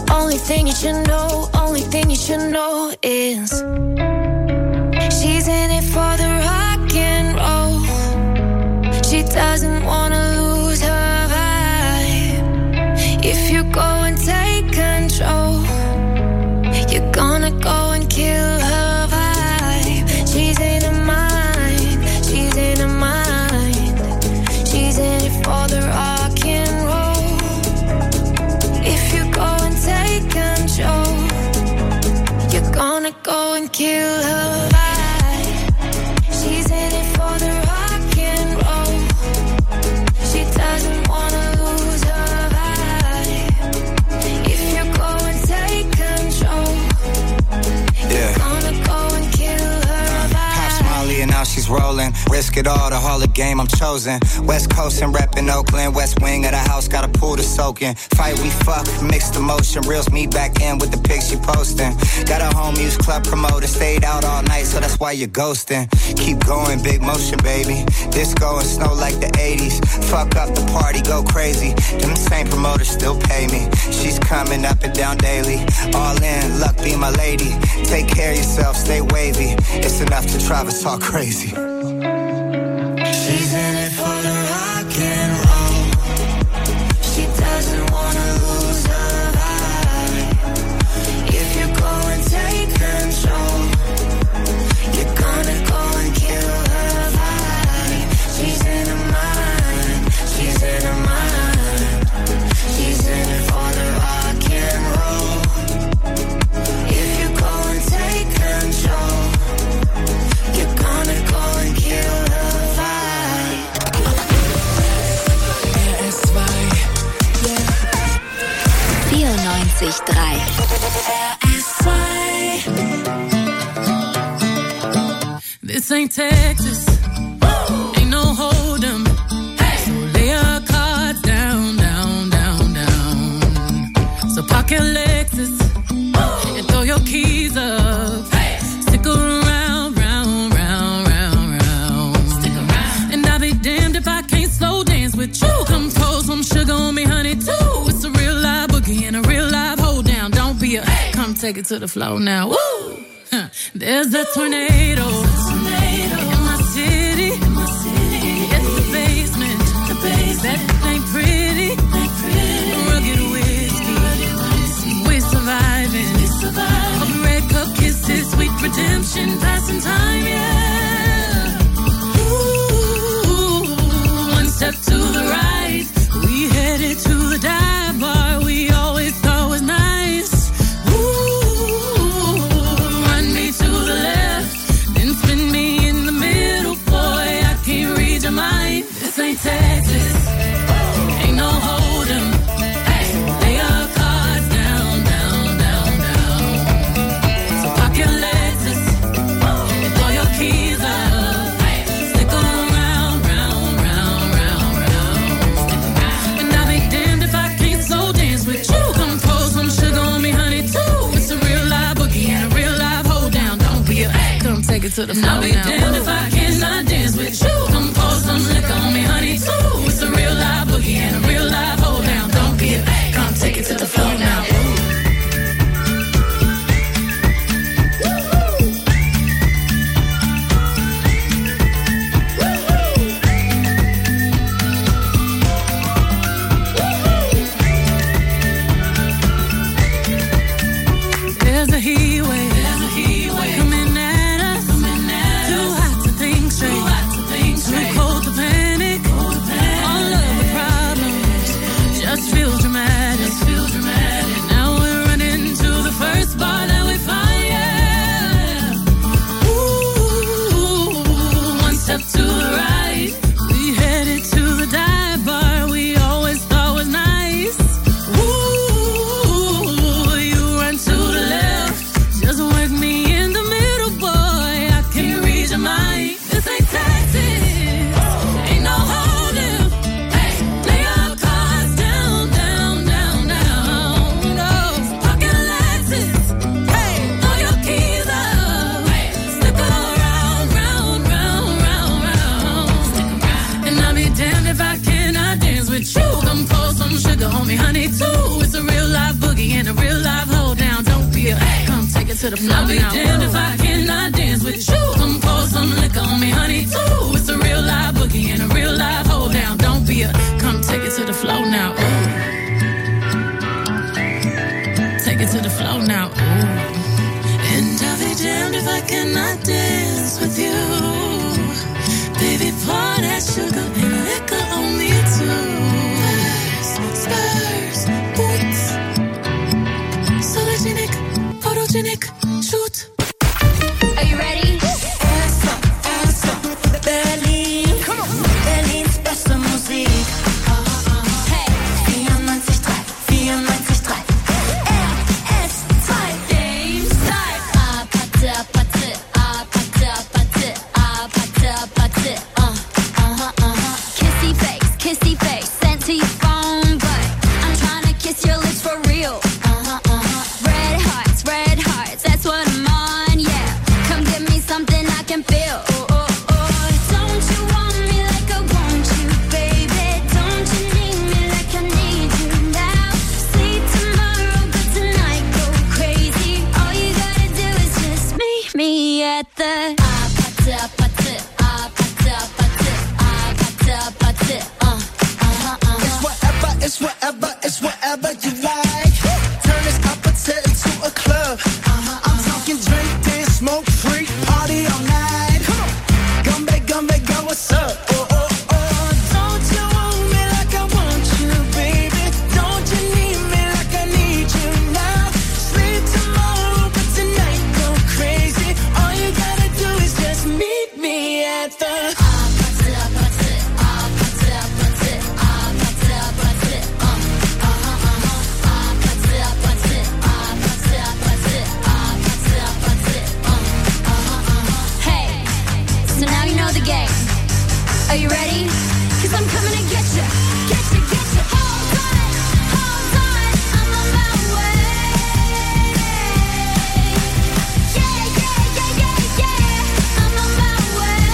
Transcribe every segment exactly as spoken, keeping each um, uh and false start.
Only thing you should know, only thing you should know is she's in it for the rock and roll. She doesn't wanna lose her vibe. If you go and take control, you're gonna go and kill her vibe. She's in her mind, she's in her mind. She's in it for the rock and roll. If you go and take control, you're gonna go and kill her vibe. She's in it for the rock and roll. She doesn't wanna lose her vibe. If you go and take control, you're gonna go and kill her vibe. Pops Molly and now she's rolling. Risk it all, the Hall of Game I'm chosen. West Coast and reppin' Oakland. West wing of the house, got a pool to soak in. Fight we fuck, mixed emotion. Reels me back in with the pics she posting. Got a home use club promoter. Stayed out all night, so that's why you're ghosting. Keep going, big motion, baby. Disco and snow like the eighties. Fuck up the party, go crazy. Them same promoters still pay me. She's coming up and down daily. All in, luck be my lady. Take care of yourself, stay wavy. It's enough to Travis talk crazy. She's in it for the rock and roll. She doesn't wanna lose her vibe. If you go and take control, you're gonna go and kill her vibe. She's in her mind, she's in her mind. She's in it for the rock and roll. If you go and take control, you're gonna go and kill her vibe. R S zwei, vierundneunzig Komma drei. R S zwei. This ain't Texas, ain't no hold'em. So lay your cards down, down, down, down. So park your Lexus and throw your keys up. Stick around, round, round, round, round. Stick around. And I'll be damned if I can't slow dance with you. Come pour some sugar on me, honey, too. It's a real live boogie and a real live hold down. Don't be a, come take it to the floor now. Woo! Huh. There's a tornado. In my city, in my city, it's the basement, the basement. That ain't pretty, ain't pretty. Rugged whiskey, rugged whiskey. We're surviving, we're surviving. Of red cup kisses, sweet redemption, passing time, yeah. Ooh, one step to the right, we headed to the dive bar we always thought was nice. Ooh, run me to the left, then spin me in the middle, boy, I can't read your mind. This ain't Texas, ain't no hold'em. Lay your cards down, down, down, down. So park your Lexus and throw your keys up. Stick around, round, round, round, round. And I'll be damned if I can't slow dance with you. Come pour some sugar on me, honey, too. It's a real live boogie and a real live hold down. Don't be a, come take it to the floor now. I'll be damned if I cannot dance with you. Come pour some liquor on me, honey, too. It's a real live boogie and a real live hold down. Don't be a, come take it to the floor now. There's a heat wave, there's a heat wave coming at us, coming at us. Too hot to think straight, too hot to think straight. Too cold to panic, cold to panic. All of the problems and a real live hold down. Don't be a come take it to the floor. I'll be damned if I cannot dance with you. Come pour some liquor on me, honey, too. It's a real live boogie and a real live hold down. Don't be a come take it to the floor now. Ooh. Take it to the floor now. Ooh. And I'll be damned if I cannot dance with you. Baby, pour that sugar and liquor on me too. Spurs, boots, sologenic, photogenic, shoot. Are you ready? Ass up, ass up, Berlin. Come on. Berlins beste Musik. Hey, vierundneunzig Komma drei, vierundneunzig Komma drei. R S zwei Game Style. Ah, patte, patte, ah, patte, patte, ah, patte, patte. Uh, uh-huh, uh-huh. Kissy face, kissy face, sent to your phone, but I'm trying to kiss your lips for real. Uh-huh, uh-huh. Red hearts, red hearts, that's what I'm on, yeah. Come give me something I can feel. Oh, oh, oh. Don't you want me like I want you, baby? Don't you need me like I need you now? Sleep tomorrow, but tonight go crazy. All you gotta do is just meet me at the ah, patte, patte, ah, patte, patte, ah, patte, patte. Uh, uh-huh, uh-huh. It's whatever, it's whatever, it's whatever you like. Turn this opposite into a club. I'm talking drink, dance, smoke, freak, party all night. Gumbe, gumbe, go, what's up? Oh, oh, oh. Don't you want me like I want you, baby? Don't you need me like I need you now? Sleep tomorrow, but tonight go crazy. All you gotta do is just meet me at the Ah, patte, patte, ah, patte, patte, ah, patte, patte. Uh, uh-huh, uh-huh. Ah, patte, patte, ah, patte, patte, ah, patte, patte. Uh, uh-huh, uh-huh. Hey, so now you know the game. Are you ready? 'Cause I'm coming to get you, get you, get you. Hold on, hold on, I'm on my way. Yeah, yeah, yeah, yeah, yeah, I'm on my way.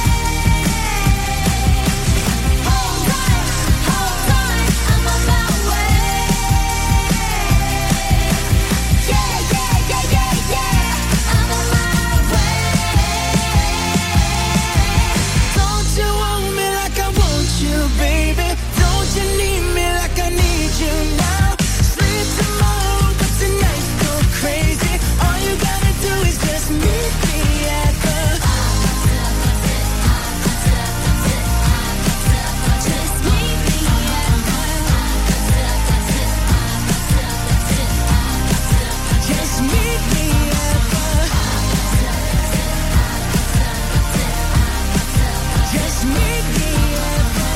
Hold on, hold on, I'm on my way. Yeah, yeah, yeah, yeah, yeah, I'm on my way. Don't you want me like I want you, baby? Don't you need me like I need you now? Sleep tomorrow, but tonight go crazy. All you gotta do is just meet me at the Just meet me just meet me at the just meet me at the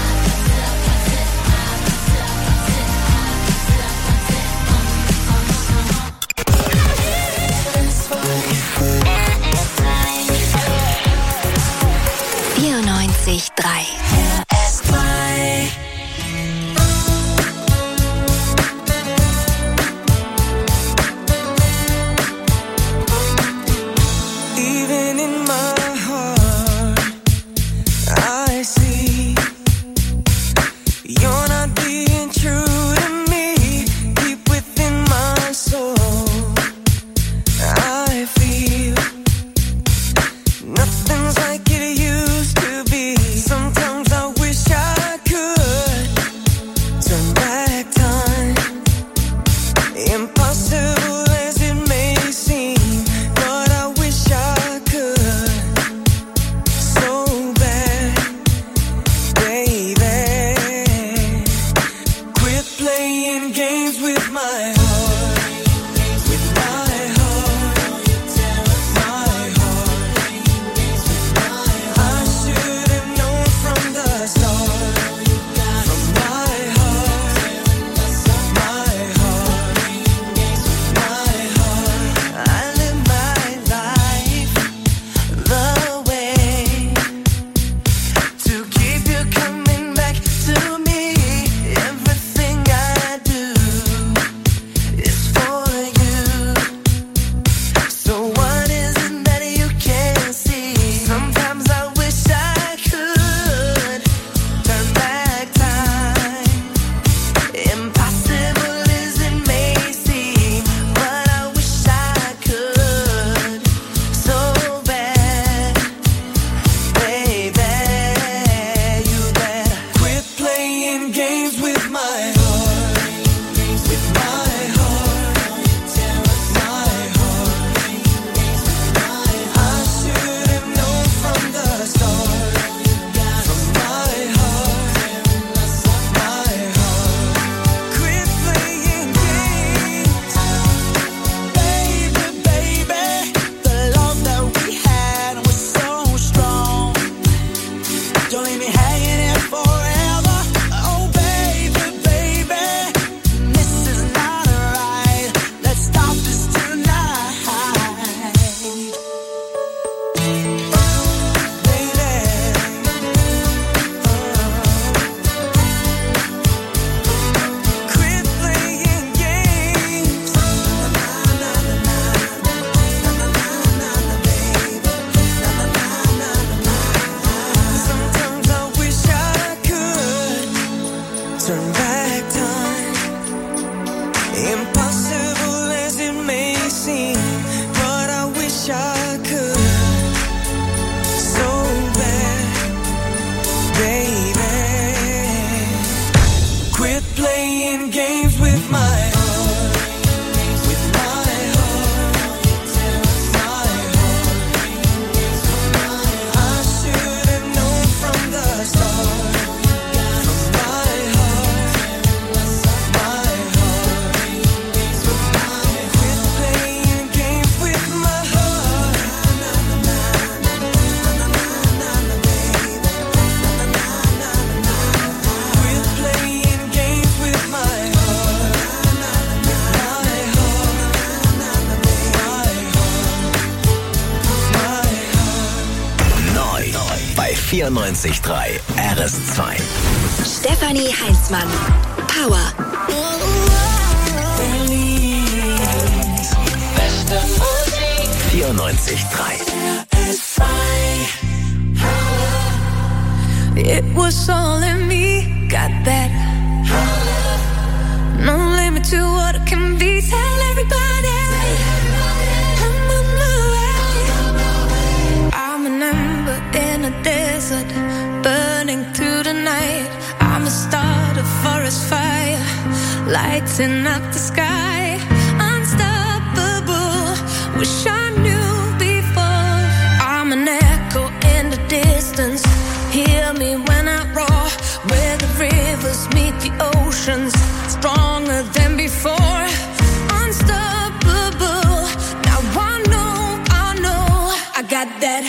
vierundneunzig Komma drei. S zwei. Even in my heart, I see you're not being true to me. Deep within my soul, I feel nothing's like it used to be. Sometimes I wish I could turn back time. Impossible as it may seem, but I wish I could so bad, baby. Quit playing games with my heart, with my heart, my heart. I should have known from the start, from my heart, my heart, my heart. I live my life the way to keep you coming back to me. Everything I do Impossible as it may seem, but I wish I could. So bad, baby. Quit playing games with my heart. vierundneunzig Komma drei R S zwei. Stefanie Heinzmann. Power. Beste Musik. vierundneunzig Komma drei. It was all in me, got that. No limit to what it can be. Tell everybody I'm on my way. I'm an ember in a desert, burning through the night. I'm a start, a forest fire, lighting up the sky. Unstoppable, wish I knew before. I'm an echo in the distance, hear me when I roar. Where the rivers meet the oceans, stronger than before. Unstoppable, now I know, I know, I got that.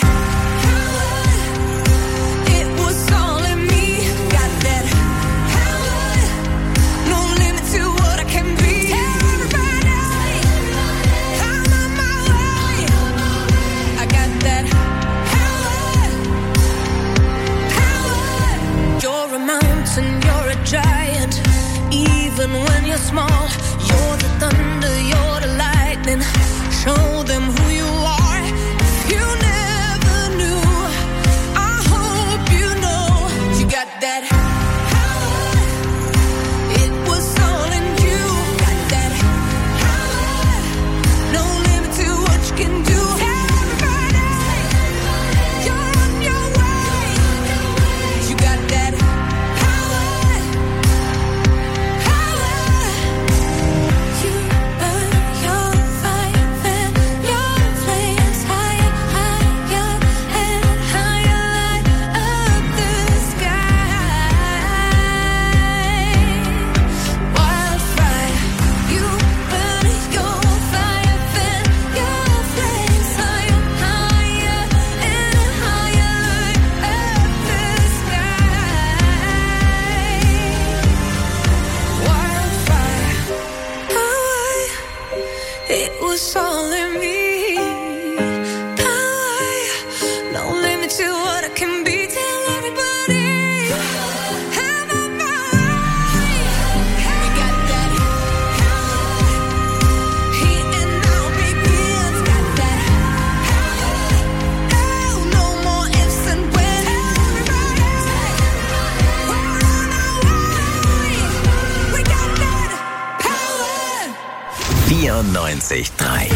Giant, even when you're small, you're the thunder, you're the lightning. Show them who you are. If you never knew, I hope you know you got that power. It was all in you. Got that power. No limit to what you can do. Everybody, you're on your way. You got that. vierundneunzig Komma drei.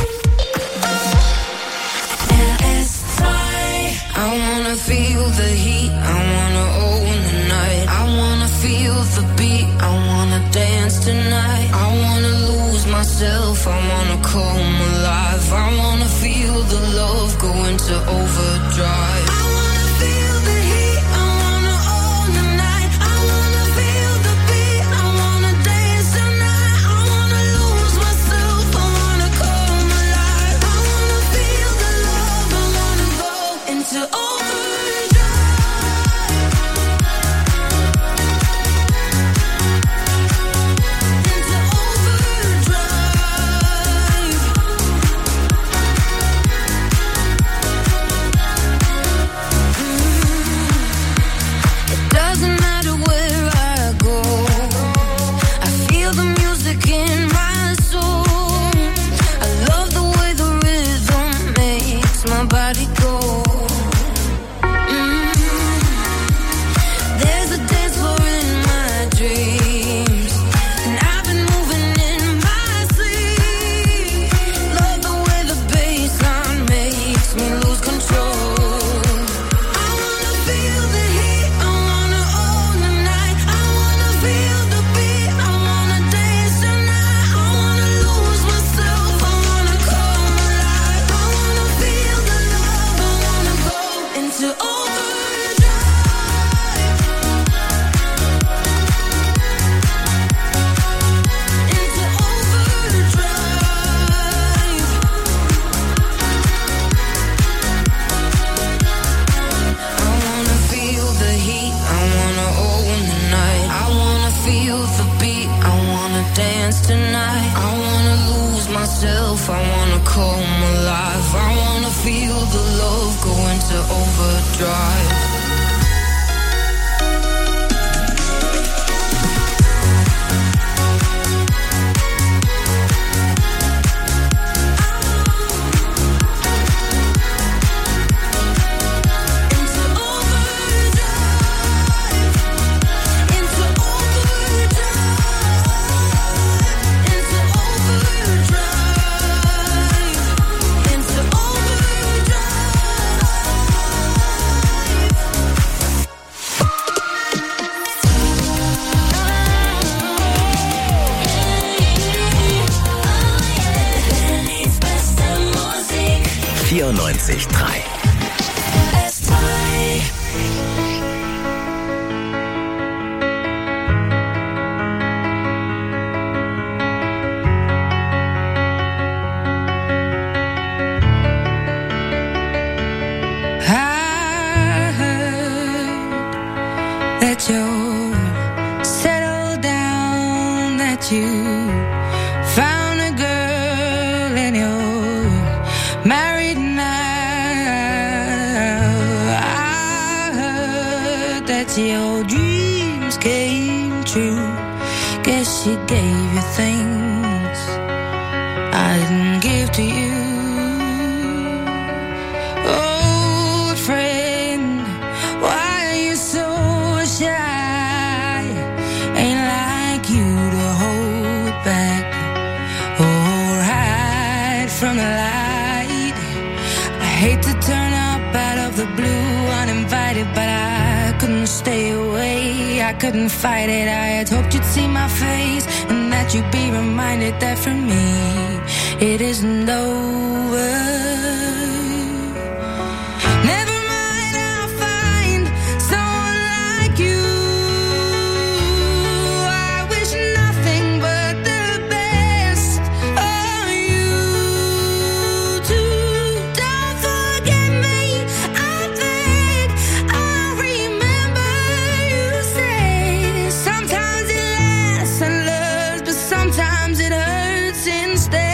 I wanna feel the heat, I wanna own the night. I wanna feel the beat, I wanna dance tonight. I wanna lose myself, I wanna come alive. I wanna feel the love go into overdrive. I wanna feel the heat, I wanna own the night. I wanna feel the beat, I wanna dance tonight. I wanna lose myself, I wanna come alive. I wanna feel the love, I wanna go into overdrive. Mm-hmm. myself, I wanna come alive. I wanna feel the love go into overdrive. vierundneunzig Komma drei. Your dreams came true. Guess she gave you things I didn't give to you. Old friend, why are you so shy? Ain't like you to hold back or hide from the light. I hate to turn up out of the blue uninvited, but I couldn't stay away, I couldn't fight it. I had hoped you'd see my face and that you'd be reminded that for me it isn't over. Never mind, I'll find someone like you. I wish nothing but the best of you too. Don't forget me, I beg. I remember you say sometimes it lasts and loves, but sometimes it hurts instead.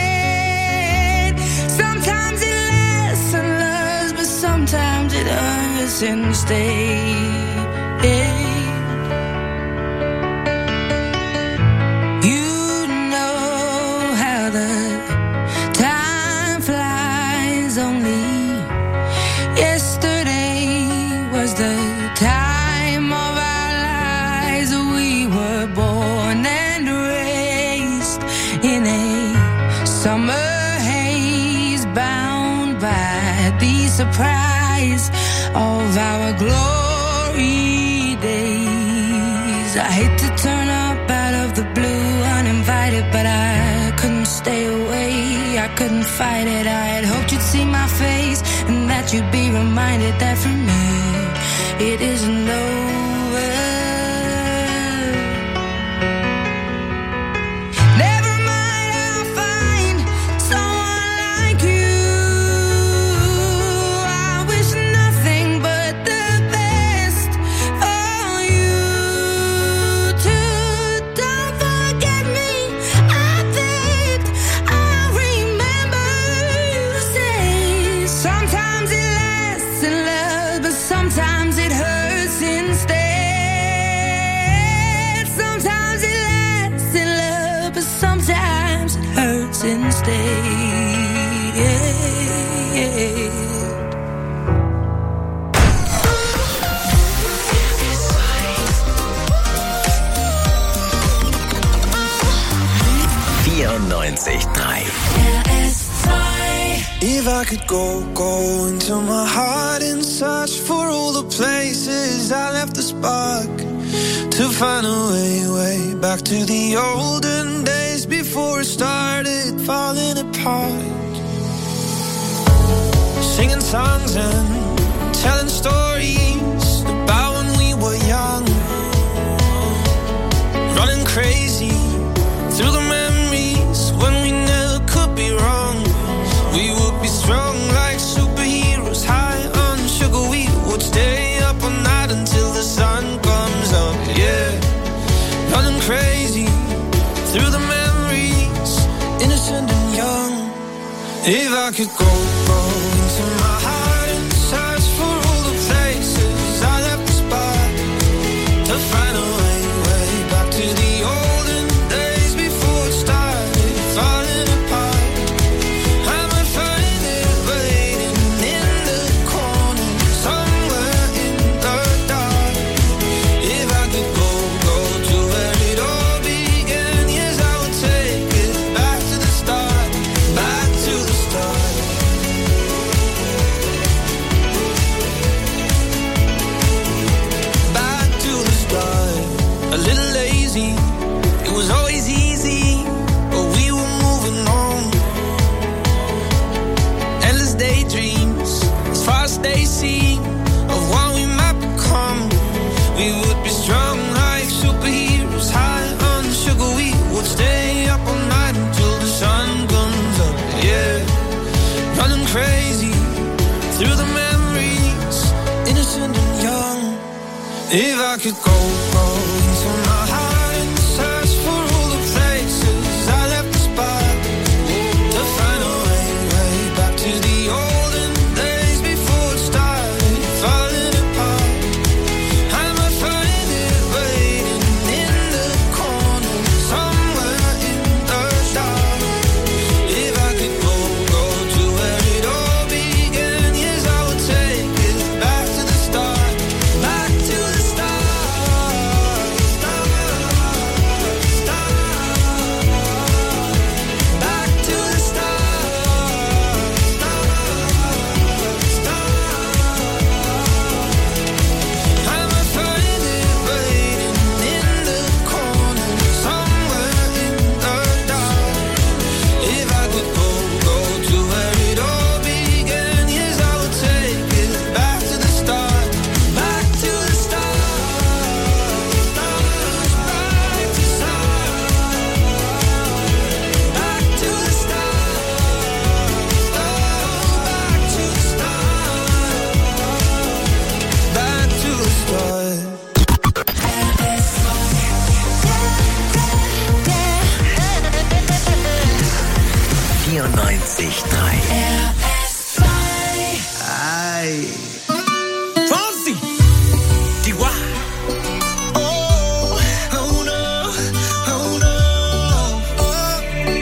Sometimes it lasts and loves, but sometimes it hurts instead. You know how the time flies. Only yesterday was the time of our lives. We were born and raised in a summer haze, bound by the surprise of our glory days. I hate to turn up out of the blue uninvited, but I couldn't stay away, I couldn't fight it. I had hoped you'd see my face and that you'd be reminded that for me it isn't over. Never mind, I'll find someone like you. I wish nothing but the best for you too. Don't forget me, I begged. I remember you say sometimes it lasts in love, but sometimes it hurts instead. Sometimes it lasts in love, but sometimes it hurts instead. vierundneunzig Komma drei. If I could go, go into my heart and search for all the places I left the spark, to find a way, way back to the olden days before it started falling apart. Singing songs and telling stories about when we were young, running crazy through the memories when we never could be wrong. We would be strong like superheroes, high on sugar. We would stay up all night until the sun comes up, yeah. Running crazy through the memories, innocent and If I could go, go into my heart and search for all the places I left the spot to find a way, way back to the olden days before it started falling apart. I might find it waiting in the corner somewhere in the dark. If I could go, go to where it all began, yes, I would take it back to the start, back to the start. Back to the start. A little lazy, it was always easy, but we were moving on. Endless daydreams, as far as they see of what we might become. We would be strong like superheroes, high on sugar. We would stay up all night until the sun comes up. Yeah, running crazy through the memories, innocent and young. If I could go, go into my heart and search for all the places I left the spot to find a way, way back to the olden days before it started falling apart. I might find it waiting in the corner somewhere in the dark. If I could go, go to where it all began, yes, I would take it back to the start, back to the start, start, start, back to the start, start, start. I might find it waiting in the corner somewhere in the dark. If I could go, go to where it all began, yes, I would take it back to the start, back to the start, start, back to start, back to the start, start, back to the start, back to the start. vierundneunzig Komma drei. Ay. Fonsi, Chihuahua. Oh, oh no, oh no. Oh,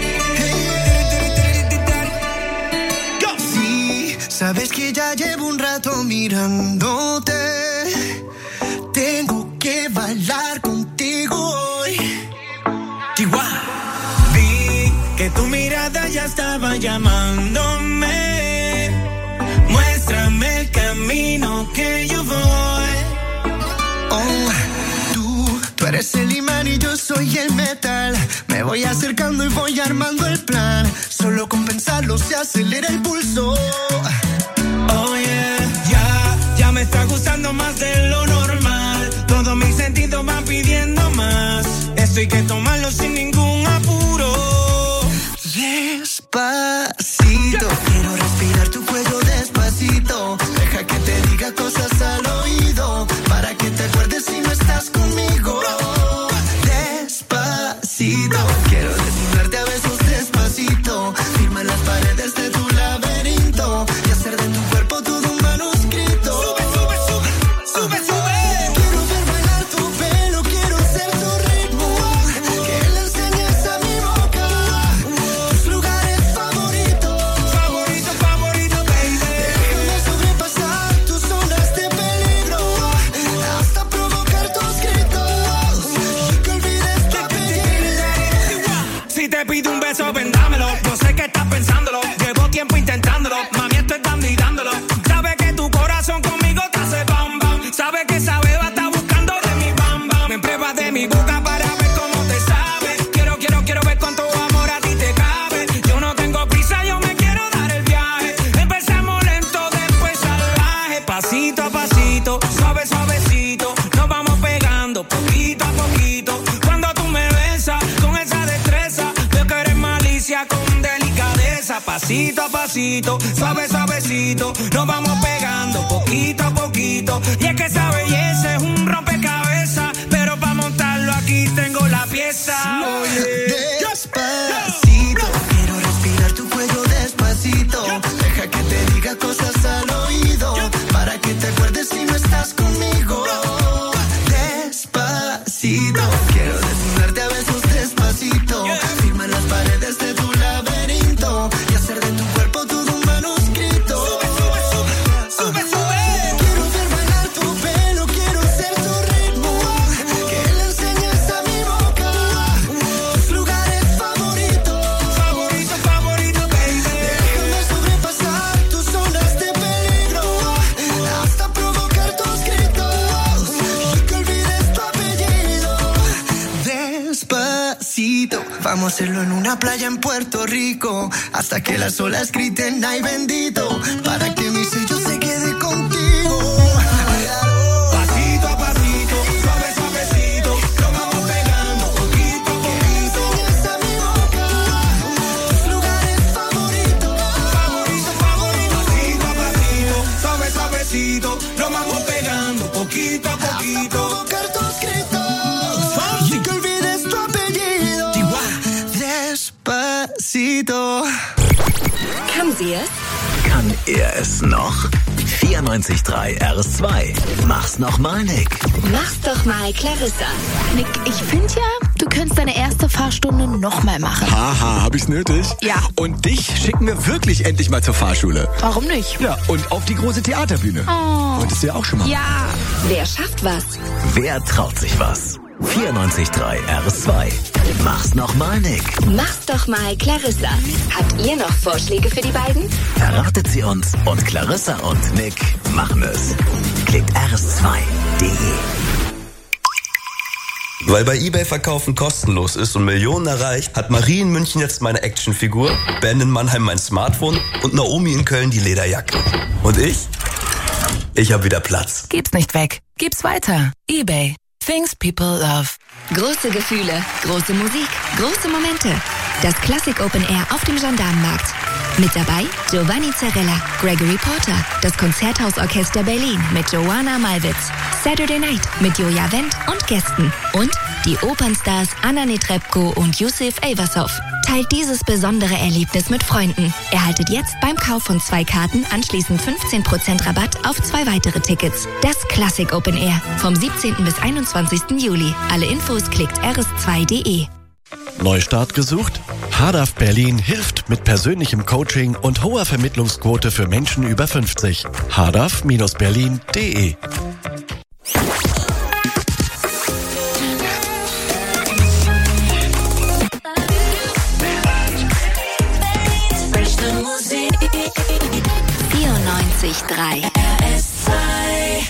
hey. Sí, sabes que ya llevo un rato mirándote. Tengo que bailar contigo hoy. Chihuahua. Vi que tu mirada ya estaba llamándome. Muéstrame el camino que yo voy. Oh, tú, tú eres el imán y yo soy el metal. Me voy acercando y voy armando el plan. Solo con pensarlo se acelera el pulso. Oh yeah, ya, ya me está gustando más de lo normal. Todos mis sentidos van pidiendo más. Esto hay que tomarlo sin ningún apuro. Despacito, quiero respirar tu cuello despacito. Deja que te diga cosas al oído, para que te acuerdes si no estás conmigo. Despacito, quiero desnudarte a besos despacito. Firma las paredes de tu laberinto y hacer de tu cuerpo todo un manuscrito. Sube, sube, sube, sube, sube. Quiero ver bailar tu pelo, quiero ser tu ritmo. Que le enseñes a mi boca tus lugares favoritos. Favorito, favorito, baby. Déjame sobrepasar tus zonas de peligro hasta provocar tus gritos y que olvides tu apellido. Si te pido un beso, vendámelo. Yo sé que estás pensándolo. Llevo tiempo intentándolo. Mami, estoy dando y dándolo. Sabes que tu corazón conmigo te hace bam bam. Sabes que esa beba está buscando de mi bam bam. Me pruebas de mi boca para ver cómo te sabe. Quiero, quiero, quiero ver cuánto amor a ti te cabe. Yo no tengo prisa, yo me quiero dar el viaje. Empezamos lento, después salvaje. Pasito a pasito, suave, suavecito. Nos vamos pegando poquito a poquito. Cuando tú me besas con esa destreza, veo que eres malicia con delicadeza. Pasito a pasito, suave, suavecito. Nos vamos pegando poquito a poquito. Y es que esa belleza es un rompecabezas, pero para montarlo aquí tengo la pieza. Oye, Despacito, quiero respirar tu cuello despacito. Vamos a hacerlo en una playa en Puerto Rico, hasta que las olas griten ay bendito, para que mi sello se quede contigo. Pasito a pasito, suave suavecito, lo vamos pegando poquito a poquito. Esa mi boca, tus lugares favoritos, favorito, favorito. Pasito a pasito, suave suavecito, lo vamos pegando poquito a poquito. Kann sie es? Kann er es noch? vierundneunzig Komma drei R S zwei. Mach's noch mal, Nick. Mach's doch mal, Clarissa. Nick, ich finde ja, du könntest deine erste Fahrstunde nochmal machen. Haha, hab ich's nötig? Ja. Und dich schicken wir wirklich endlich mal zur Fahrschule. Warum nicht? Ja, und auf die große Theaterbühne. Oh. Wolltest du ja auch schon mal. Ja. Wer schafft was? Wer traut sich was? vierundneunzig Komma drei R S zwei. Mach's noch mal, Nick. Mach's doch mal, Clarissa. Habt ihr noch Vorschläge für die beiden? Verratet sie uns und Clarissa und Nick machen es. Klickt r s zwei punkt d e. Weil bei eBay Verkaufen kostenlos ist und Millionen erreicht, hat Marie in München jetzt meine Actionfigur, Ben in Mannheim mein Smartphone und Naomi in Köln die Lederjacke. Und ich? Ich hab wieder Platz. Gib's nicht weg. Gib's weiter. eBay. Things people love. Große Gefühle, große Musik, große Momente. Das Classic Open Air auf dem Gendarmenmarkt. Mit dabei Giovanni Zarella, Gregory Porter, das Konzerthausorchester Berlin mit Joanna Malwitz, Saturday Night mit Joja Wendt und Gästen und die Opernstars Anna Netrebko und Yusuf Elvershoff. Teilt dieses besondere Erlebnis mit Freunden. Erhaltet jetzt beim Kauf von zwei Karten anschließend fünfzehn Prozent Rabatt auf zwei weitere Tickets. Das Classic Open Air vom siebzehnten bis einundzwanzigsten Juli. Alle Infos klickt r s zwei punkt d e. Neustart gesucht? Hardaf Berlin hilft mit persönlichem Coaching und hoher Vermittlungsquote für Menschen über fünfzig. hardaf Berlin punkt d e. vierundneunzig Komma drei R S zwei.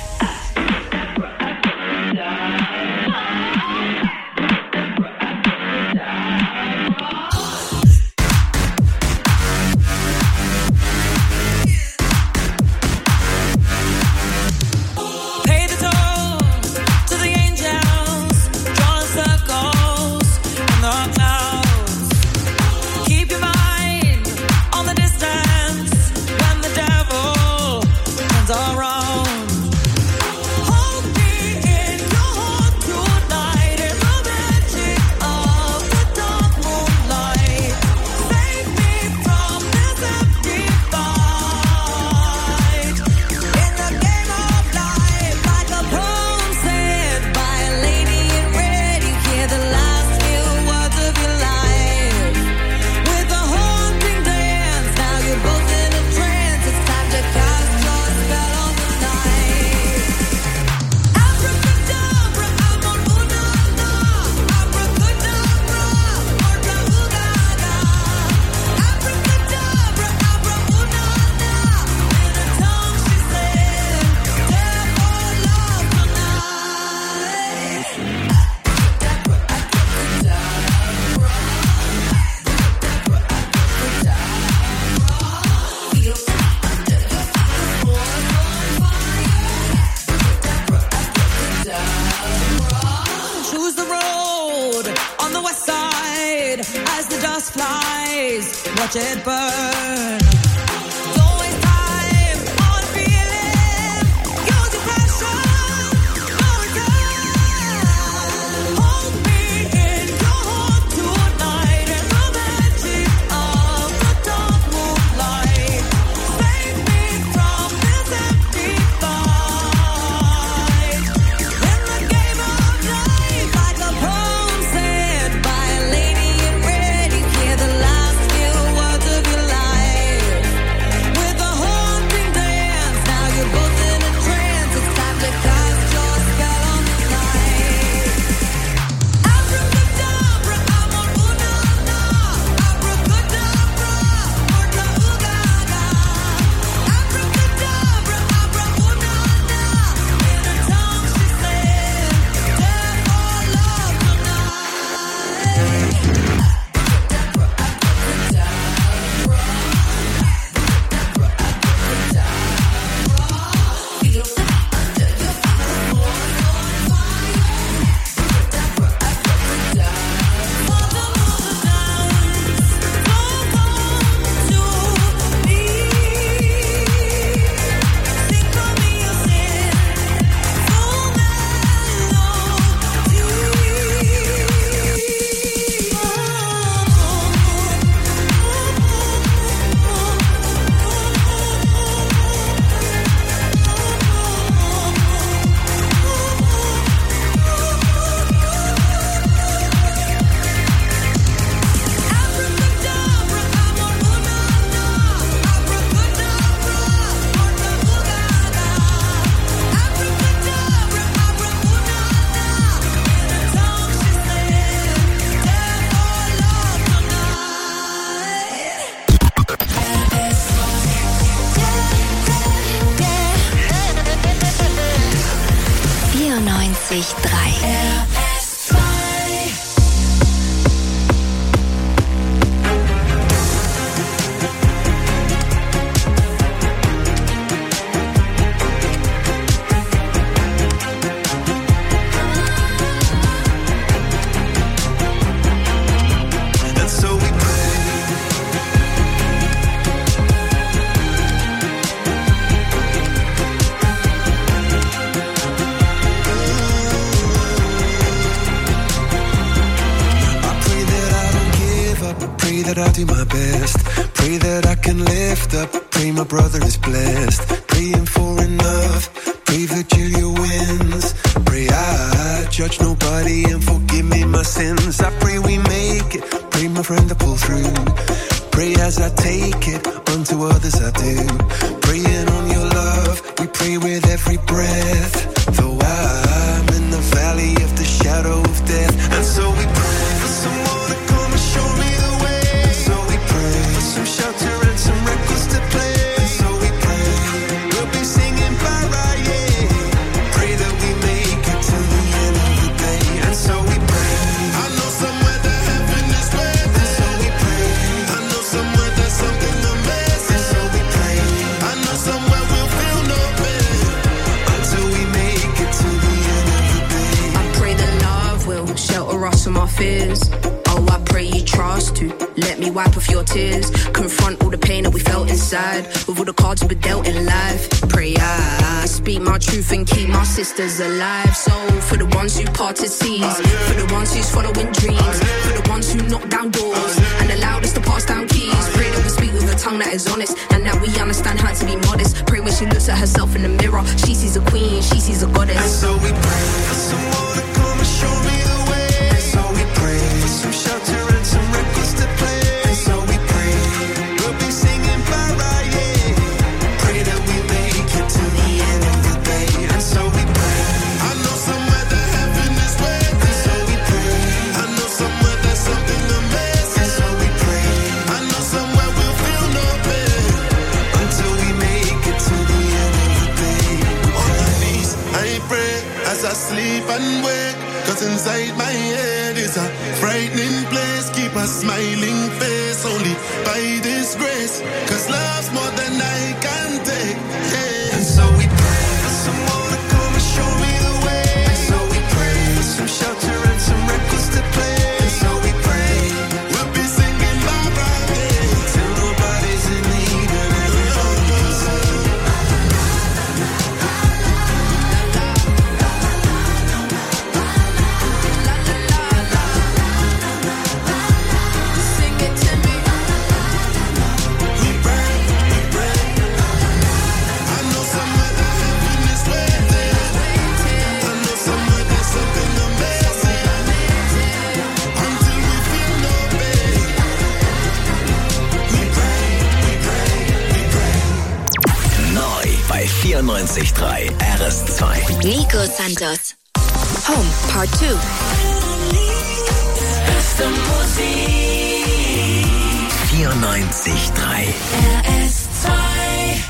Watch it burn. Life. vierundneunzig Komma drei. R S zwei. That I'll do my best. Pray that I can lift up. Pray my brother is blessed. Praying for enough. Pray Virgilia wins. Pray I judge nobody and forgive me my sins. I pray we make it. Pray my friend to pull through. Pray as I take it. Unto others I do. Praying on your love. We pray with every breath. Though I'm in the valley of the shadow of death. And so we pray for someone to come and show me the way. Some shelter and some records to play. And so we pray, we'll be singing para, yeah. Pray that we make it to the end of the day. And so we pray, I know somewhere that heaven is waiting. And so we pray, I know somewhere there's something amazing. And so we pray, I know somewhere we'll feel no pain until we make it to the end of the day. I pray that love will shelter us from our fears. Oh, I pray you trust to let me wipe off your tears. Confront all the pain that we felt inside with all the cards we were dealt in life. Pray I speak my truth and keep my sisters alive. So for the ones who parted seas, for the ones who's following dreams, for the ones who knock down doors and allowed us to pass down keys. Pray that we speak with a tongue that is honest and that we understand how to be modest. Pray when she looks at herself in the mirror, she sees a queen, she sees a goddess. And so we pray for someone to come and show me the way. And so we pray for some shelter and some records to play. And so we pray, we'll be singing para, yeah. Pray that we make it to the end of the day. And so we pray, I know somewhere that heaven is waiting. And so we pray, I know somewhere there's something amazing. And so we pray, I know somewhere we'll feel no pain until we make it to the end of the day. On my knees, I pray as I sleep and wake. Cause inside my head is a frightening place. Keep a smiling face only by this grace. Cause love's more than I can take, hey. And so we pray for someone to come and show me the way. And so we pray for some shelter and some records to play. And so we pray, we'll be singing bye bye, yeah. Till nobody's in need and everybody's saved. vierundneunzig Komma drei R S zwei. Nico Santos. Home Part two. Beste Musik. vierundneunzig Komma drei R S zwei.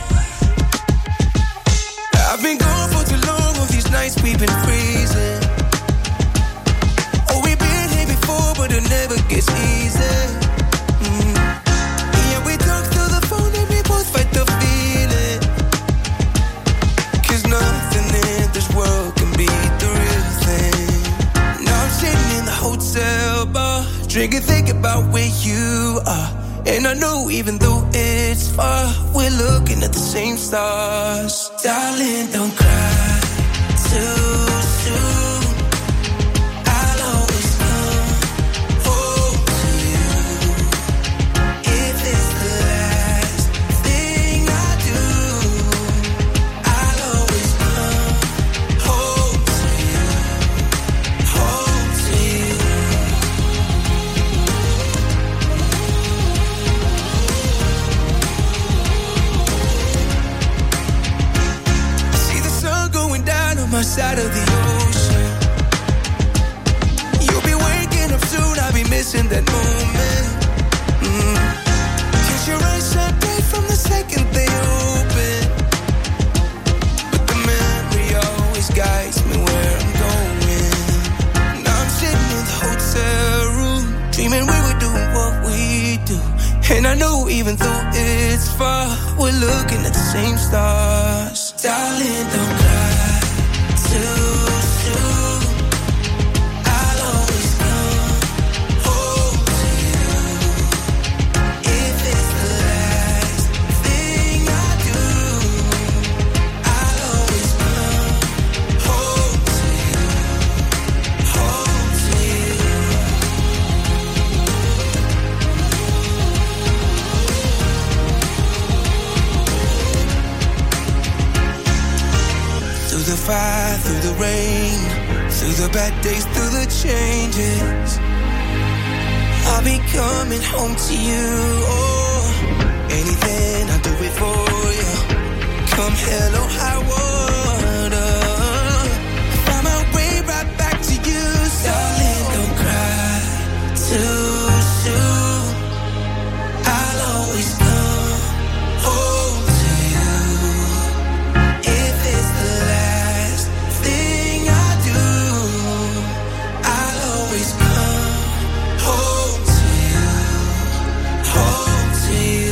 I've been gone for too long, all these nights we've been freezing. Oh, we've been here before, but it never gets easy. Mm. Yeah, we talk through the phone and we both fight the feeling. Cause nothing in this world can beat the real thing. Now I'm sitting in the hotel bar, drinking, thinking about where you are. And I know even though it's far, we're looking at the same stars. Darling, don't cry too soon. I'll always come home to you. If it's the last thing I do, I'll always come home to you, home to you. My side of the even though it's far, we're looking at the same stars. Darling, don't cry too soon. I'll always come home to you. If it's the last thing I do, I'll always come home to you, home to you. Through the fire, through the rain, through the bad days, through the changes, I'll be coming home to you. Oh, anything I'll do it for you. Come hell or high water, find my way right back to you. Darling, don't cry too soon. I'll always come home to you. If it's the last thing I do, I'll always come home to you, home to you.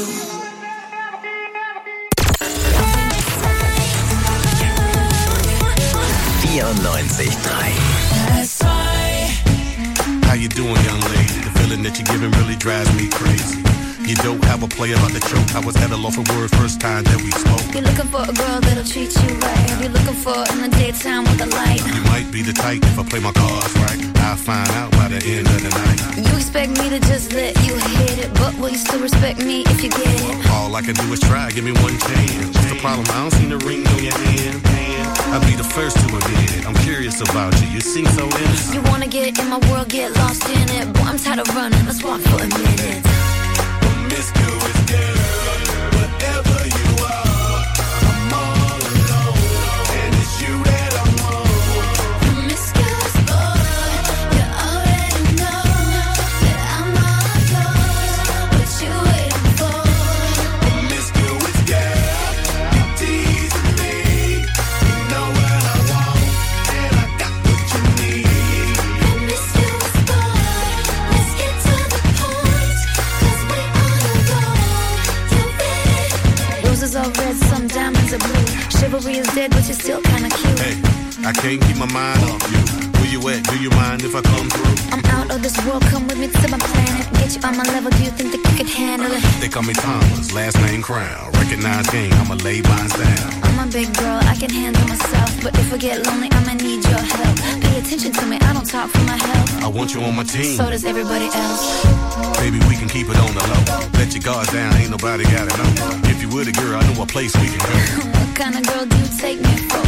vierundneunzig Komma drei. How you doing, young lady? The feeling that you're giving really drives me crazy. You don't have a play about the choke. I was at a loss of words first time that we spoke. You're looking for a girl that'll treat you right. You're looking for in the daytime with a light. You might be the type if I play my cards right. I'll find out by the end of the night. You expect me to just let you hit it, but will you still respect me if you get it? All I can do is try, give me one chance. What's the problem? I don't see the ring on your hand. I'll be the first to admit it. I'm curious about you. You seem so innocent. You wanna get in my world, get lost in it. Boy, I'm tired of running. Let's walk for a minute. Promiscuous girl, whatever you are, I'm all alone, and it's you that I want. Promiscuous boy, you already know that I'm all yours. What you waiting for? Promiscuous girl, you teasing me. You know what I want, and I got what you need. Promiscuous boy, let's get to the point, 'cause we on the go. You ready? Roses are red, some diamonds are blue. Chivalry is dead, but you're still kinda cute. Hey, I can't keep my mind off you. Where you at? Do you mind if I come through? I'm out of this world, come with me to my planet. Get you on my level, do you think that you could handle it? They call me Thomas, last name Crown. Recognize game, I'ma lay mine down. I'm a big girl, I can handle myself. But if I get lonely, I'ma need your help. Pay attention to me, I don't talk for my health. I want you on my team. So does everybody else. Baby, we can keep it on the low. Let your guard down, ain't nobody gotta know. If you were the girl, I know a place we can go. What kind of girl do you take me for?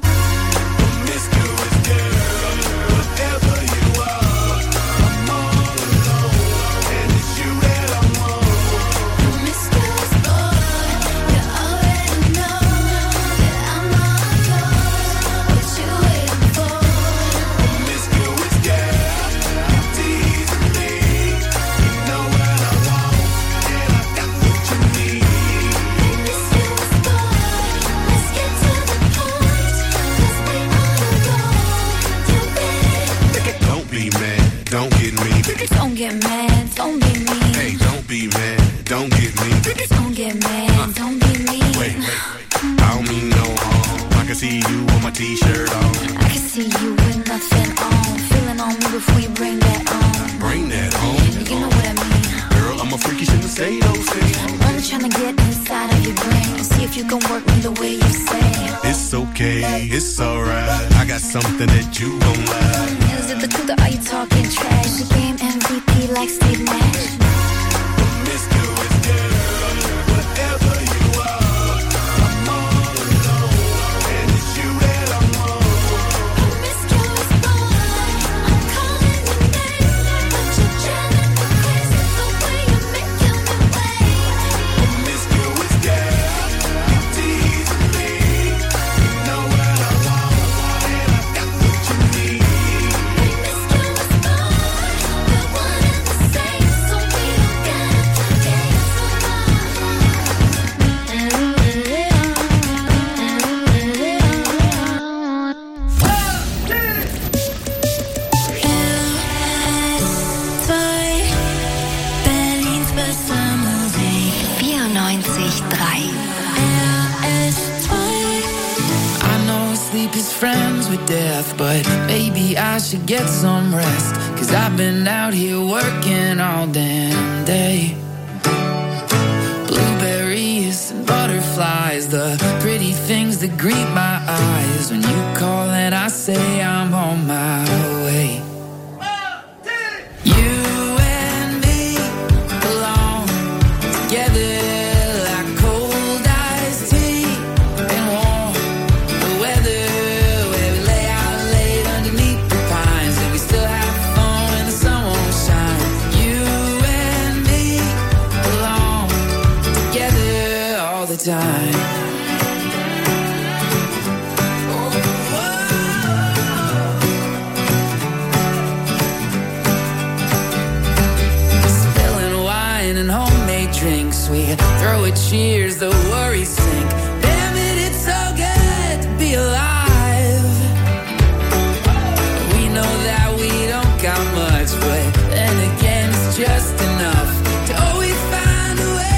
Promiscuous girl, whatever you are, I'm all alone, and it's you that I want. Promiscuous boy, you already know that I'm all yours. What you waiting for? Promiscuous girl, you teasing me. You know what I want, and I got what you need. Promiscuous boy, let's get to the point, 'cause we on the go. You ready? Don't be mad, don't get me. Don't get mad, don't be mean. Hey, don't be mad, don't get me. Don't get mad, don't be mean. Wait, wait, wait. I don't mean no harm. I can see you with my t-shirt on. I can see you with nothing on. Feeling on me before you bring that on. Bring that on. You know what I mean. Girl, I'm a freaky, shouldn't say those things. I'm trying to get inside of your brain and see if you can work me the way you say. It's okay, it's alright. I got something that you gon' like. Is it the truth or are you talking trash? The game M V P like Steve Nash. Promiscuous girl, whatever you are, I'm all alone, and it's you that I want. Promiscuous boy, I'm calling your name, but you're driving me crazy the way you're making me wait. Promiscuous girl, you teasing me. You know what I want, and I got what you need. Promiscuous boy, we're one and the same, so we vierundneunzig Komma drei. I know sleep is friends with death, but maybe I should get some rest. Cause I've been out here working all damn day. Blueberries and butterflies, the pretty things that greet my eyes. When you call and I say I'm on my way. You and me belong together. Time. Spilling wine and homemade drinks, we throw a cheers, the worries sink. Damn it, it's so good to be alive. We know that we don't got much, but then again, it's just enough to always find a way.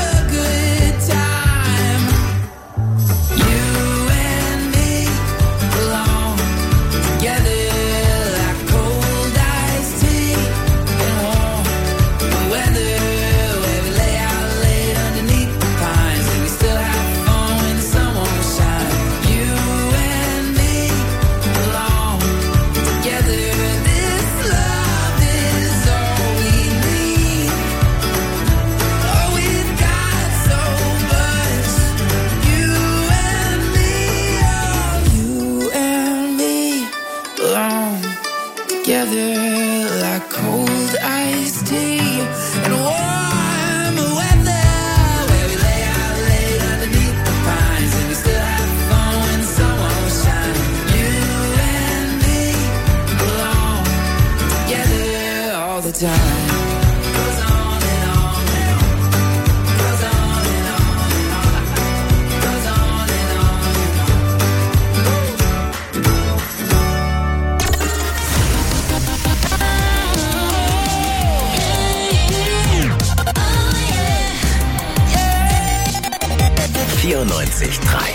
vierundneunzig Komma drei.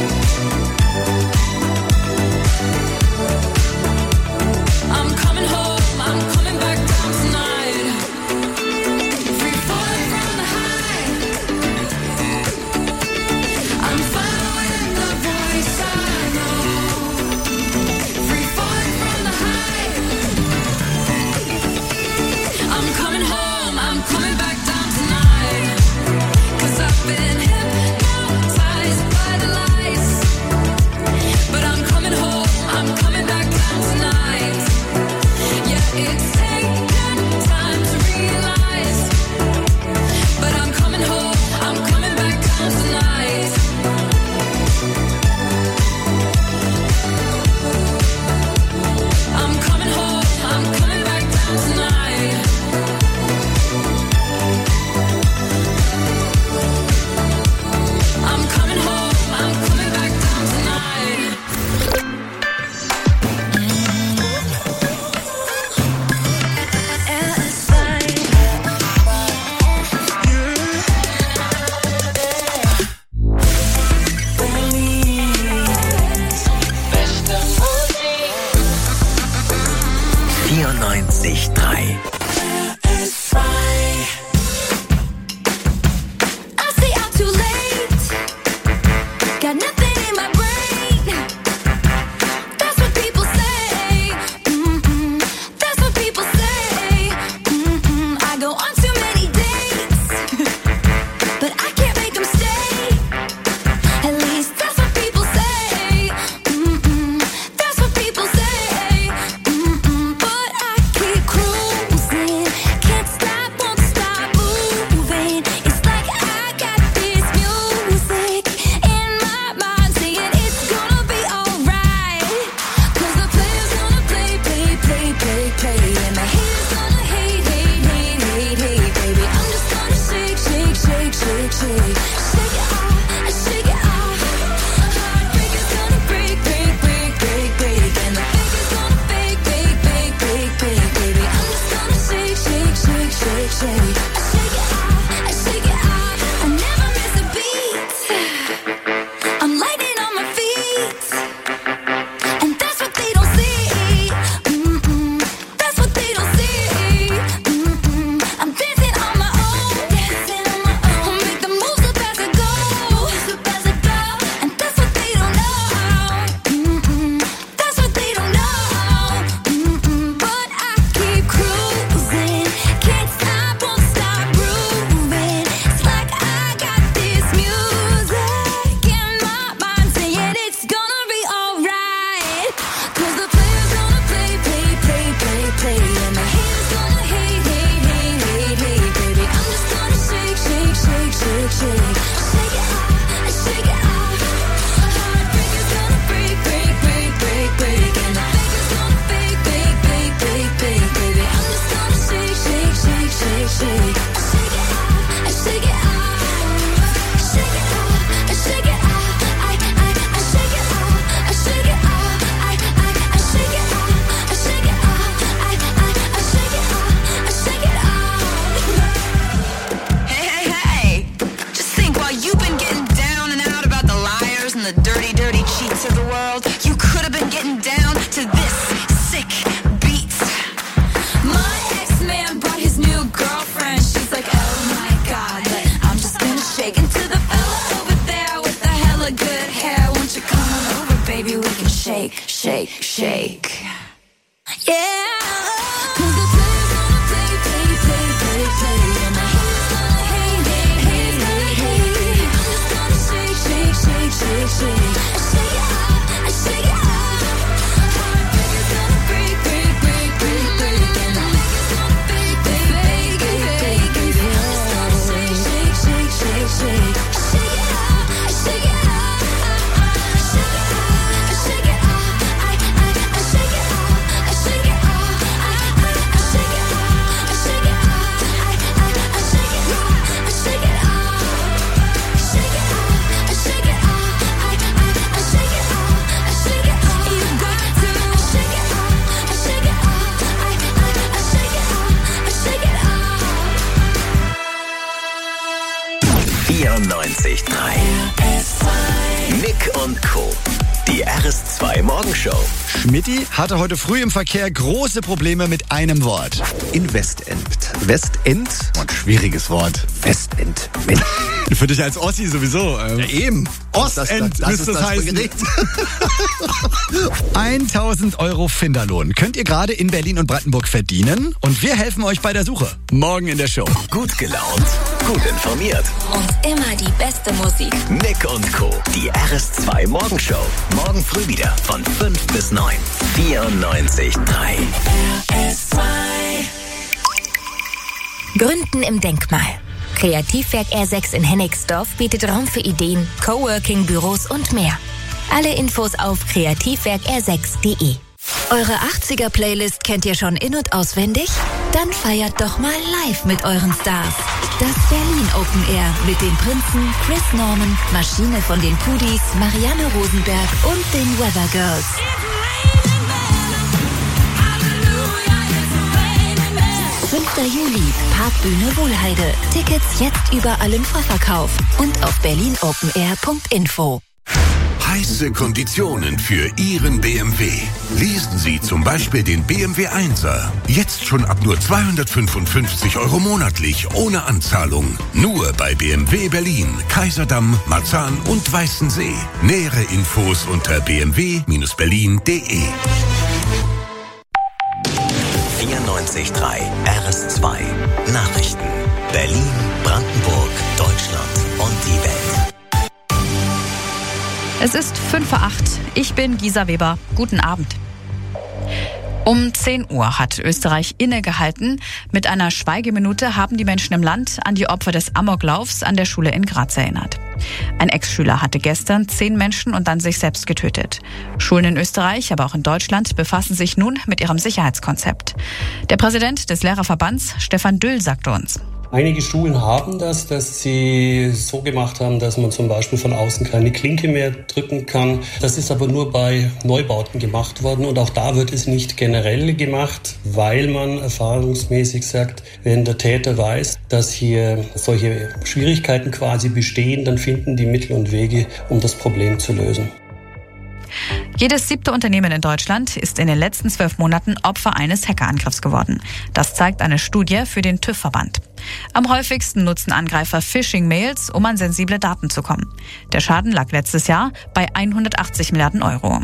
I'm coming home. vierundneunzig Komma drei. vierundneunzig Komma drei. Nick und Co. Die R S zwei Morgenshow. Schmidti hatte heute früh im Verkehr große Probleme mit einem Wort. In Westend. Westend? Und schwieriges Wort. Westend. Mensch. Für dich als Ossi sowieso. Ähm. Ja, eben. Ostend das, das, müsste das es heißen. tausend Euro Finderlohn könnt ihr gerade in Berlin und Brandenburg verdienen und wir helfen euch bei der Suche. Morgen in der Show. Gut gelaunt, gut informiert. Und immer die beste Musik. Nick und Co. Die R S zwei Morgenshow. Morgen früh wieder von fünf bis neun. vierundneunzig Komma drei. R S zwei. Gründen im Denkmal. Kreativwerk R sechs in Hennigsdorf bietet Raum für Ideen, Coworking, Büros und mehr. Alle Infos auf kreativwerk r sechs punkt de. Eure achtziger-Playlist kennt ihr schon in- und auswendig? Dann feiert doch mal live mit euren Stars. Das Berlin Open Air mit den Prinzen, Chris Norman, Maschine von den Pudis, Marianne Rosenberg und den Weather Girls. fünfter Juli, Parkbühne Wohlheide. Tickets jetzt überall im Vorverkauf und auf berlin open air punkt info. Heiße Konditionen für Ihren B M W. Lesen Sie zum Beispiel den B M W Einser. Jetzt schon ab nur zweihundertfünfundfünfzig Euro monatlich, ohne Anzahlung. Nur bei B M W Berlin, Kaiserdamm, Marzahn und Weißensee. Nähere Infos unter b m w Bindestrich berlin punkt d e. vierundneunzig Komma drei R S zwei Nachrichten. Berlin, Brandenburg, Deutschland und die Welt. Es ist fünf vor acht. Ich bin Gisa Weber. Guten Abend. Um zehn Uhr hat Österreich innegehalten. Mit einer Schweigeminute haben die Menschen im Land an die Opfer des Amoklaufs an der Schule in Graz erinnert. Ein Ex-Schüler hatte gestern zehn Menschen und dann sich selbst getötet. Schulen in Österreich, aber auch in Deutschland befassen sich nun mit ihrem Sicherheitskonzept. Der Präsident des Lehrerverbands, Stefan Düll, sagte uns: Einige Schulen haben das, dass sie so gemacht haben, dass man zum Beispiel von außen keine Klinke mehr drücken kann. Das ist aber nur bei Neubauten gemacht worden und auch da wird es nicht generell gemacht, weil man erfahrungsmäßig sagt, wenn der Täter weiß, dass hier solche Schwierigkeiten quasi bestehen, dann finden die Mittel und Wege, um das Problem zu lösen. Jedes siebte Unternehmen in Deutschland ist in den letzten zwölf Monaten Opfer eines Hackerangriffs geworden. Das zeigt eine Studie für den TÜV-Verband. Am häufigsten nutzen Angreifer Phishing-Mails, um an sensible Daten zu kommen. Der Schaden lag letztes Jahr bei hundertachtzig Milliarden Euro.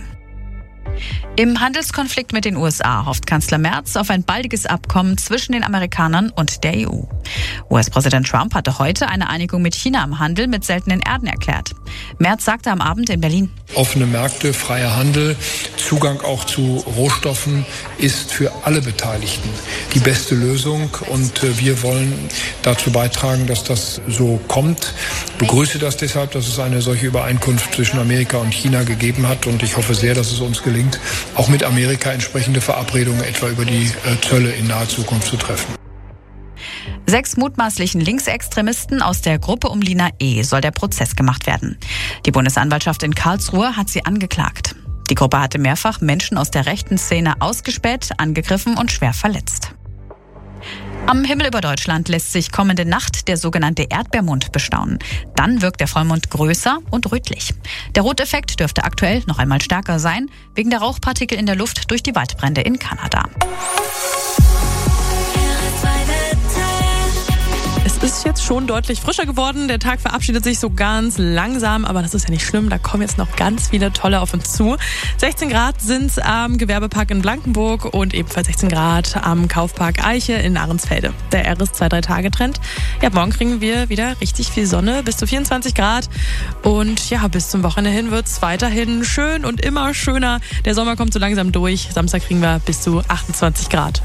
Im Handelskonflikt mit den U S A hofft Kanzler Merz auf ein baldiges Abkommen zwischen den Amerikanern und der E U. U S-Präsident Trump hatte heute eine Einigung mit China am Handel mit seltenen Erden erklärt. Merz sagte am Abend in Berlin: Offene Märkte, freier Handel, Zugang auch zu Rohstoffen ist für alle Beteiligten die beste Lösung. Und wir wollen dazu beitragen, dass das so kommt. Ich begrüße das deshalb, dass es eine solche Übereinkunft zwischen Amerika und China gegeben hat. Und ich hoffe sehr, dass es uns gelingt, auch mit Amerika entsprechende Verabredungen etwa über die Zölle in naher Zukunft zu treffen. Sechs mutmaßlichen Linksextremisten aus der Gruppe um Lina E. soll der Prozess gemacht werden. Die Bundesanwaltschaft in Karlsruhe hat sie angeklagt. Die Gruppe hatte mehrfach Menschen aus der rechten Szene ausgespäht, angegriffen und schwer verletzt. Am Himmel über Deutschland lässt sich kommende Nacht der sogenannte Erdbeermond bestaunen. Dann wirkt der Vollmond größer und rötlich. Der Roteffekt dürfte aktuell noch einmal stärker sein, wegen der Rauchpartikel in der Luft durch die Waldbrände in Kanada. Es ist jetzt schon deutlich frischer geworden. Der Tag verabschiedet sich so ganz langsam, aber das ist ja nicht schlimm. Da kommen jetzt noch ganz viele tolle auf uns zu. sechzehn Grad sind es am Gewerbepark in Blankenburg und ebenfalls sechzehn Grad am Kaufpark Eiche in Ahrensfelde. Der R S zwei drei Tage Trend. Ja, morgen kriegen wir wieder richtig viel Sonne, bis zu vierundzwanzig Grad. Und ja, bis zum Wochenende hin wird es weiterhin schön und immer schöner. Der Sommer kommt so langsam durch. Samstag kriegen wir bis zu achtundzwanzig Grad.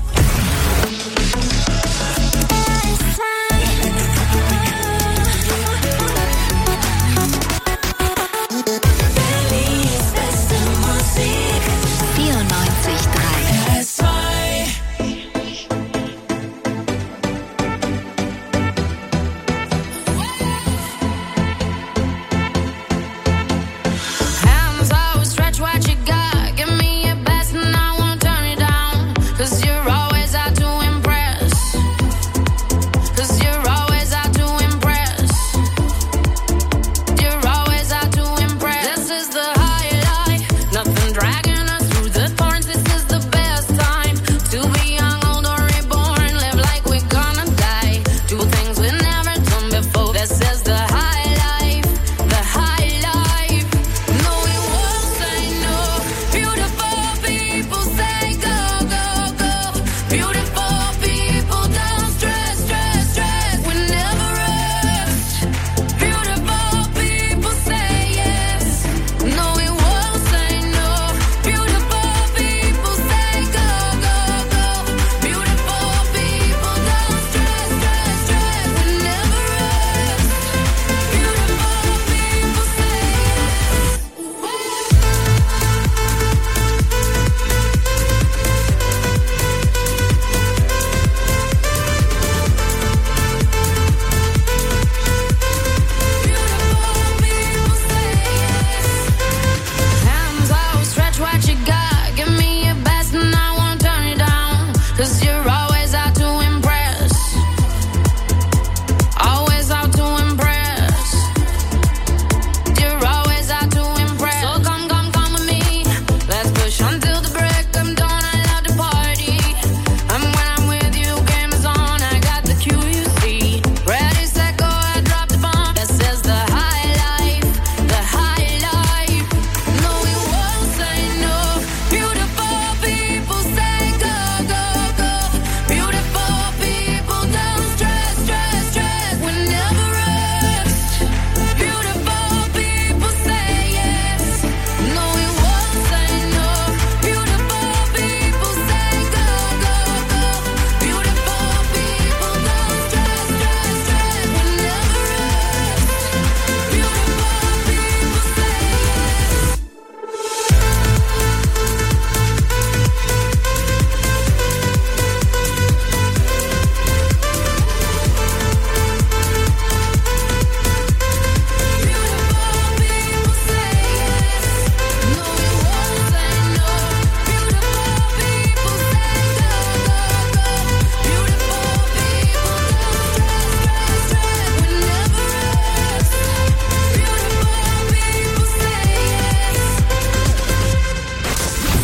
What you got, give me your best and I won't turn it down. 'Cause you're always out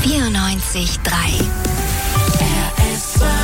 vierundneunzig Komma drei. R S zwei.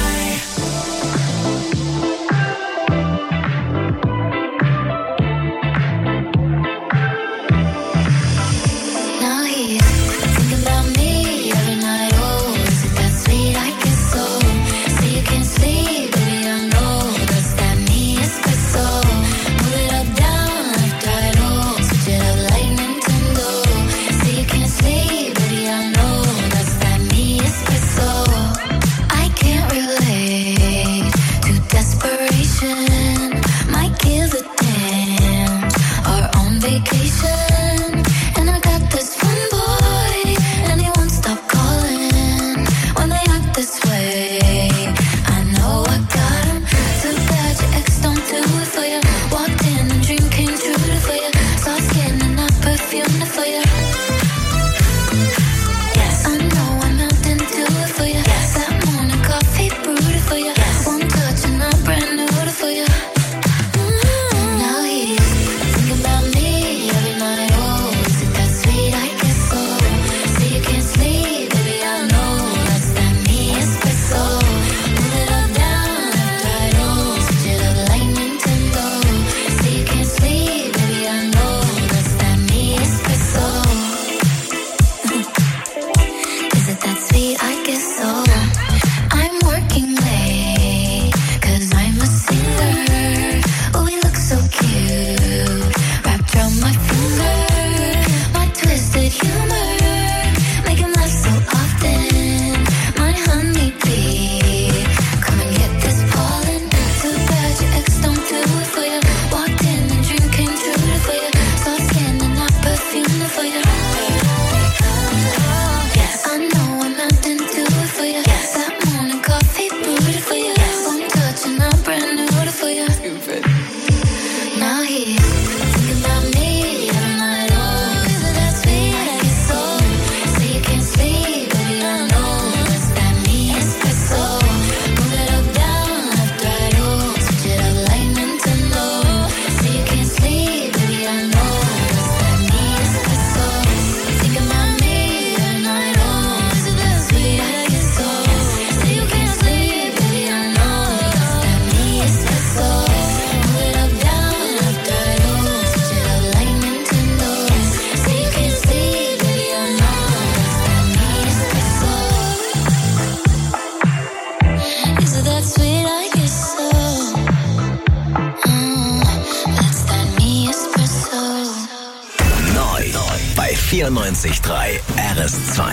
vierundneunzig Komma drei R S zwei.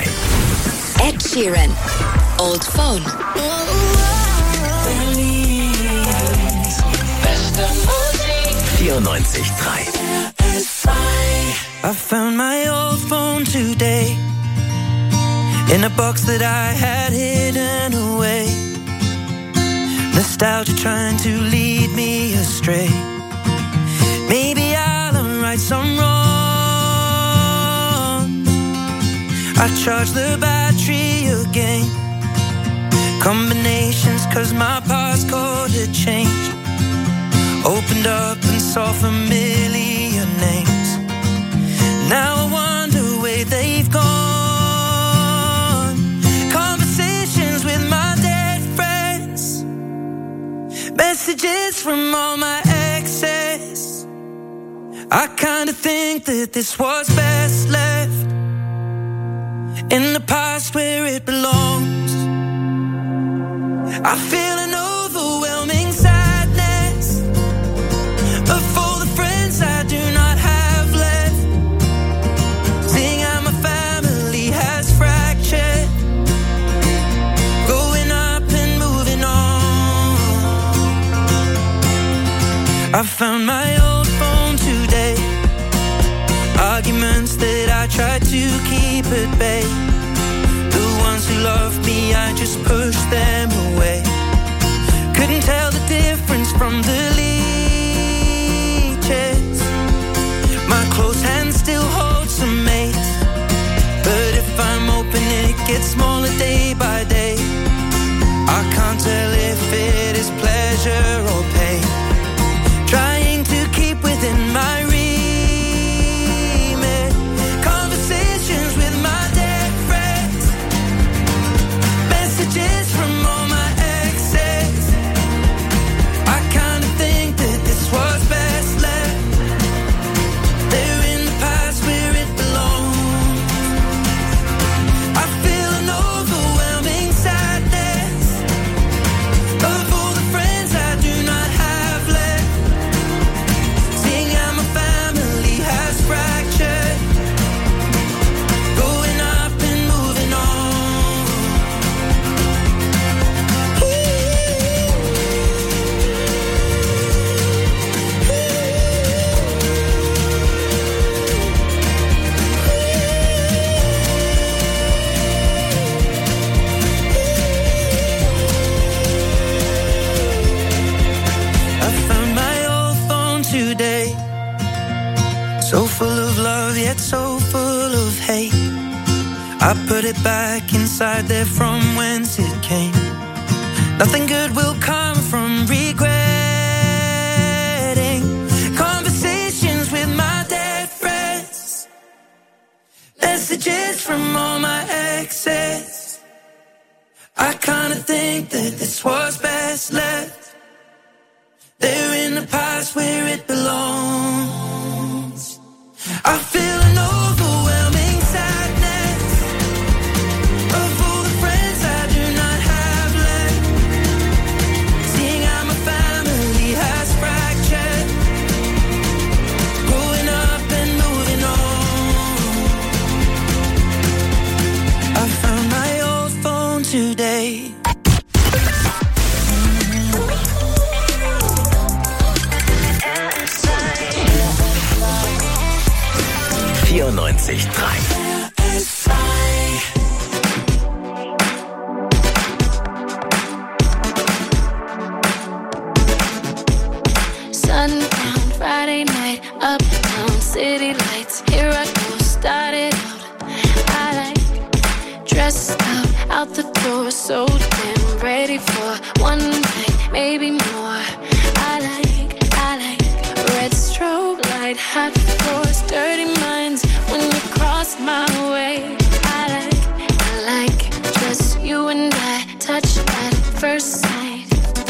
Ed Sheeran, Old Phone. vierundneunzig Komma drei. I found my old phone today in a box that I had hidden away. Nostalgia trying to lead me astray. Maybe I'll right some wrong. I charged the battery again. Combinations cause my passcode had changed. Opened up and saw familiar names. Now I wonder where they've gone. Conversations with my dead friends. Messages from all my exes. I kinda think that this was best left in the past where it belongs. I feel an overwhelming sadness of all the friends I do not have left. Seeing how my family has fractured, growing up and moving on. I found my old phone today. Arguments that I tried to keep at bay. The ones who loved me, I just pushed them away. Couldn't tell the difference from the leeches. My close hand still holds some mates, but if I'm open it gets smaller day by day. I can't tell if it is pleasure or pain. Trying to keep within my reach. So full of love, yet so full of hate. I put it back inside there from whence it came. Nothing good will come from regretting conversations with my dead friends, messages from all my exes. I kinda think that this was best left there in the past where it belongs. I feel an overwhelming sadness of all the friends I do not have left, seeing how my family has fractured, growing up and moving on. I found my old phone today. vierundneunzig Komma drei. Sundown, Friday night, uptown, city lights. Here I go, started out. I like dressed out, out the door, so damn ready for one night, maybe more. I like, I like red strobe light, hot floors, dirty minds. When you cross my way, I like, I like just you and I, touch at first sight.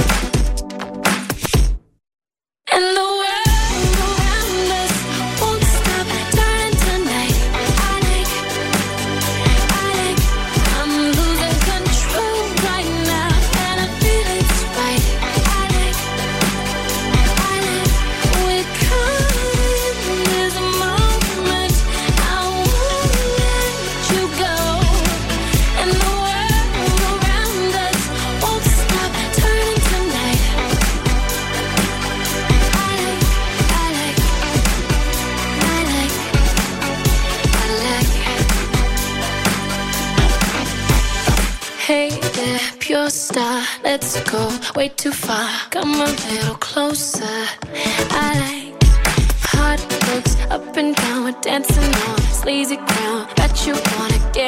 And the world around us won't stop turning tonight. I like, I like, I'm losing control right now, and I feel it's right. I like, I like, we're caught in this moment. I won't let you go. And the world around us won't stop turning tonight. Hey there, pure star, let's go way too far. Come a little closer. I like hot looks up and down, we're dancing on sleazy ground. Bet you wanna get